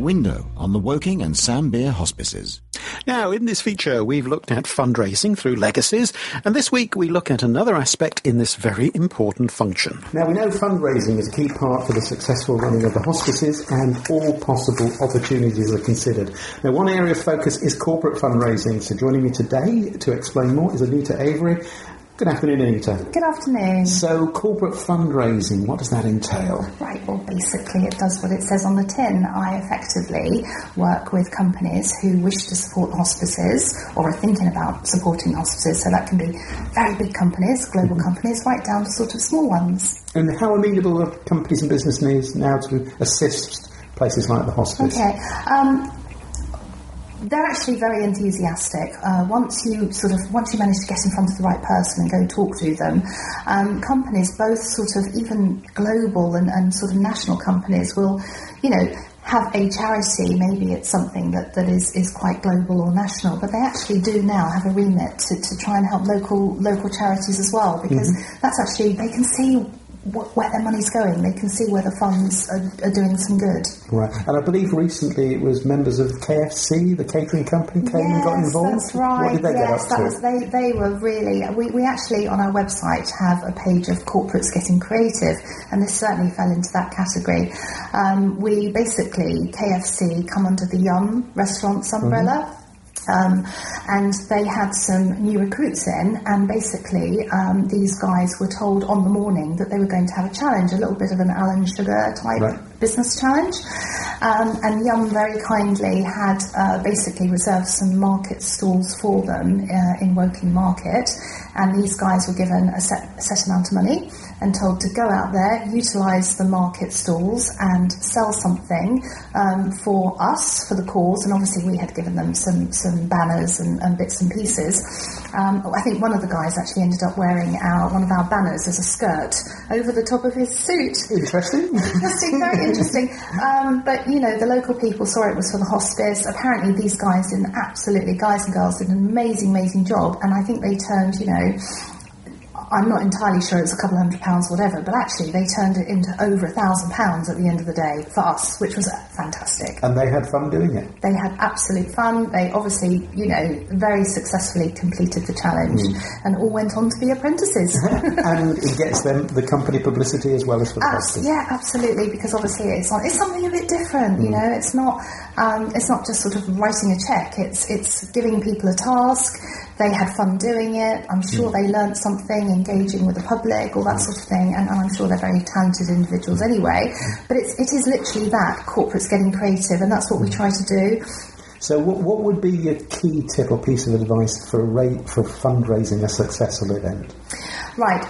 Window on the Woking and Sam Beer hospices. Now, in this feature, we've looked at fundraising through legacies, and this week we look at another aspect in this very important function. Now, we know fundraising is a key part for the successful running of the hospices, and all possible opportunities are considered. Now, one area of focus is corporate fundraising, so joining me today to explain more is Anita Avery. Good afternoon, Anita. Good afternoon. So, corporate fundraising, what does that entail? Right, well, basically it does what it says on the tin. I effectively work with companies who wish to support hospices or are thinking about supporting hospices. So that can be very big companies, global companies, right down to sort of small ones. And how amenable are companies and businesses now to assist places like the hospice? Okay. They're actually very enthusiastic. Once you manage to get in front of the right person and go talk to them, companies, both sort of even global and sort of national companies, will, have a charity. Maybe it's something that is quite global or national, but they actually do now have a remit to try and help local charities as well, because that's actually, they can see where their money's going. They can see where the funds are doing some good. Right. And I believe recently it was members of KFC, the catering company, came and got involved. That's right. What did they get up to? They were really... We actually, on our website, have a page of corporates getting creative, and this certainly fell into that category. We basically, KFC, come under the Yum restaurants umbrella. And they had some new recruits in, and basically these guys were told on the morning that they were going to have a challenge, a little bit of an Alan Sugar type business challenge, and Yum very kindly had basically reserved some market stalls for them in Woking Market, and these guys were given a set amount of money and told to go out there, utilise the market stalls and sell something for us, for the cause, and obviously we had given them some banners and bits and pieces. I think one of the guys actually ended up wearing one of our banners as a skirt over the top of his suit. Interesting. Very interesting. But, the local people saw it was for the hospice. Apparently these guys guys and girls did an amazing job, and I think they turned, I'm not entirely sure it's a couple £100, whatever, but actually they turned it into over £1,000 at the end of the day for us, which was fantastic. And they had fun doing it? They had absolute fun. They obviously, very successfully completed the challenge and all went on to be apprentices. And it gets them the company publicity as well as for the hospice. Yeah, absolutely, because obviously it's something a bit different, It's not just sort of writing a cheque, it's giving people a task. They had fun doing it. I'm sure they learnt something, engaging with the public, all that sort of thing, and I'm sure they're very talented individuals anyway. But it is literally that, corporates getting creative, and that's what we try to do. So what would be your key tip or piece of advice for fundraising a successful event? Right,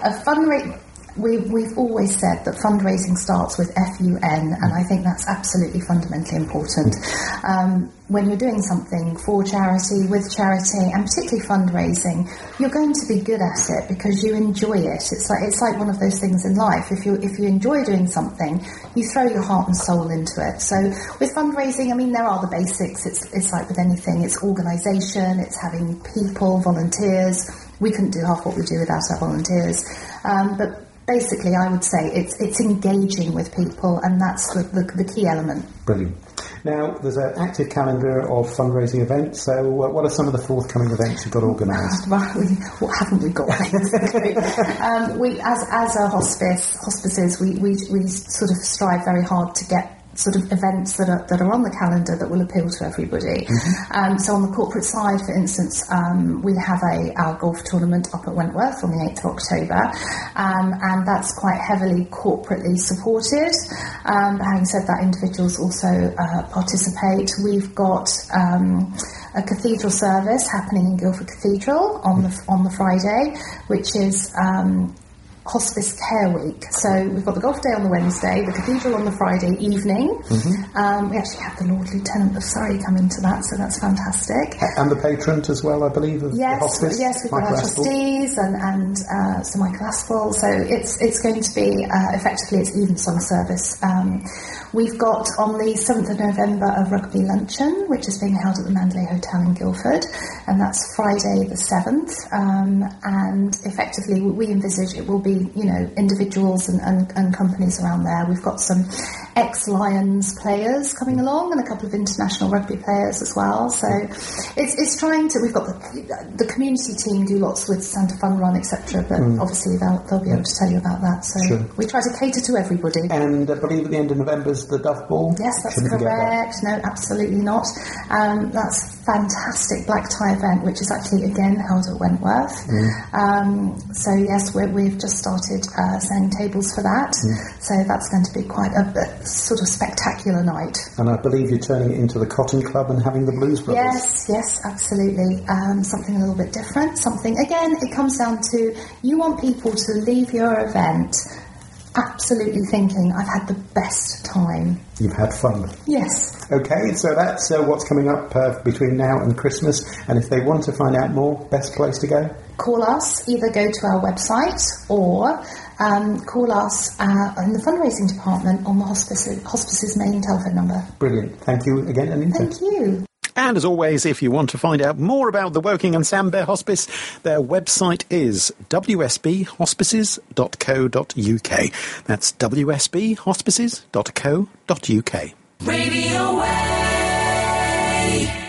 We've always said that fundraising starts with FUN, and I think that's absolutely fundamentally important. When you're doing something for charity, with charity, and particularly fundraising, you're going to be good at it because you enjoy it. It's like one of those things in life. If you enjoy doing something, you throw your heart and soul into it. So with fundraising, there are the basics. It's like with anything. It's organisation. It's having people, volunteers. We couldn't do half what we do without our volunteers. But basically, I would say it's engaging with people, and that's the key element. Brilliant. Now, there's an active calendar of fundraising events, so what are some of the forthcoming events you've got organised? What haven't we got? We, as a hospices, we sort of strive very hard to get sort of events that are on the calendar that will appeal to everybody. So on the corporate side, for instance, we have our golf tournament up at Wentworth on the 8th of October, and that's quite heavily corporately supported. But having said that, individuals also participate. We've got a cathedral service happening in Guildford Cathedral on the Friday, which is Hospice Care Week. So we've got the golf day on the Wednesday, the cathedral on the Friday evening. We actually have the Lord Lieutenant of Surrey coming to that, so that's fantastic. And the patron as well, I believe, of the hospice. Yes, we've got our trustees and Sir Michael Aspel. So it's going to be effectively it's evensong service. We've got on the 7th of November a rugby luncheon, which is being held at the Mandalay Hotel in Guildford, and that's Friday the 7th. And effectively we envisage it will be obviously, individuals and companies around there. We've got some ex-Lions players coming along and a couple of international rugby players as well. So it's trying to, we've got the community team do lots with Santa Fun Run, etc. But obviously they'll be able to tell you about that. So we try to cater to everybody. And I believe at the end of November is the Dove Ball? Yes, that's correct. No, absolutely not. That's a fantastic black tie event, which is actually, again, held at Wentworth. So yes, we've just started selling tables for that. So that's going to be quite a sort of spectacular night. And I believe you're turning it into the Cotton Club and having the Blues Brothers. Yes, absolutely. Something a little bit different. Something, again, it comes down to you want people to leave your event absolutely thinking, I've had the best time. You've had fun. Yes. Okay, so that's what's coming up between now and Christmas. And if they want to find out more, best place to go? Call us. Either go to our website or call us in the fundraising department on the hospice's main telephone number. Brilliant. Thank you again, Anita. Thank you. And as always, if you want to find out more about the Woking and Sam Bear Hospice, their website is wsbhospices.co.uk. That's wsbhospices.co.uk. Radio Way.